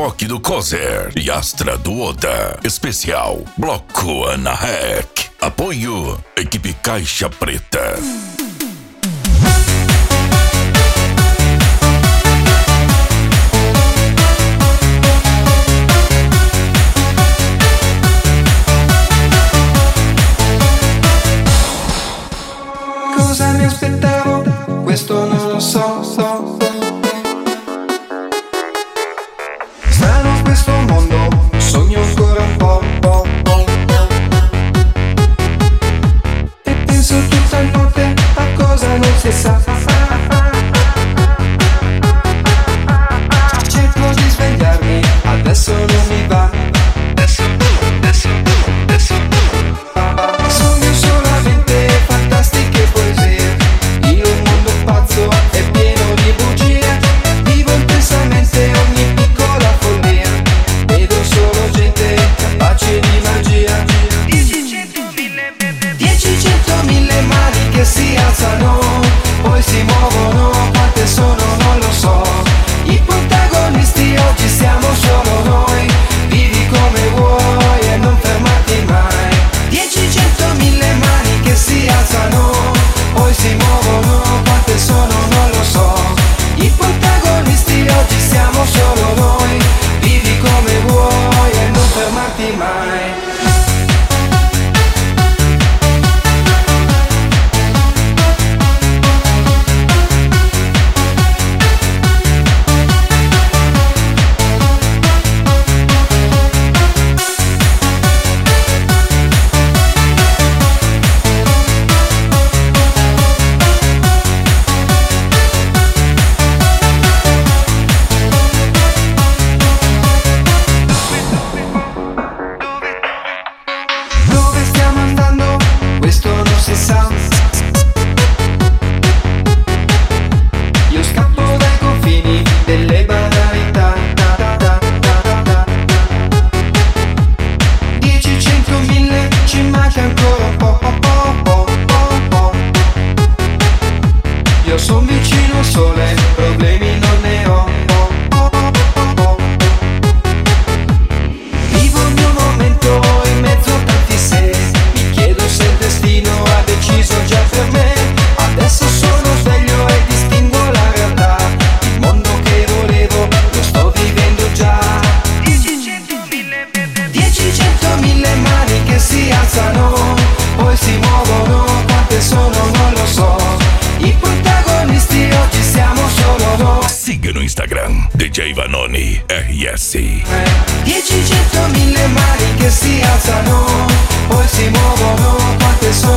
reboque do Cozer e Astra do Oda. Especial Bloco Ana Rec. Apoio Equipe Caixa Preta. Cosa mi aspettavo? Questo non lo so. Strano questo mondo, sogno ancora un po'. E penso tutta notte a cosa non si sa. Cerco di svegliarmi, adesso non mi va. Sogno solamente fantastiche poesie. Il mondo pazzo è pieno di bugie. Vivo intensamente ogni piccola follia. Vedo solo gente capace di magia. 10, 100, 1000 mani che si alzano, poi si muovono. Quante sono non lo so. I protagonisti oggi siamo solo noi. Vivi come vuoi e non fermarti mai. 10, 100, 1000 mani che si alzano, poi si muovono. Quante sono non lo so. I protagonisti oggi siamo solo noi. Vivi come vuoi e non fermarti mai. Dove stiamo andando? Questo non si sa. Io scappo dai confini delle banalità. 10, 100, 1000, ci manca ancora un po'. Io son vicino al sole, problemi non ne ho. Vivo il mio momento in mezzo a tanti se. Mi chiedo se il destino ha deciso già per me. Adesso sono sveglio e distingo la realtà. Il mondo che volevo lo sto vivendo già. 10, 100, 1000 mani che si alzano, poi si muovono. Quante sono non lo so. I protagonisti oggi siamo solo noi. Siga no Instagram DJ Vanoni RS. 10, 100, 1000 mani che si alzano, poi si muovono. Quante sono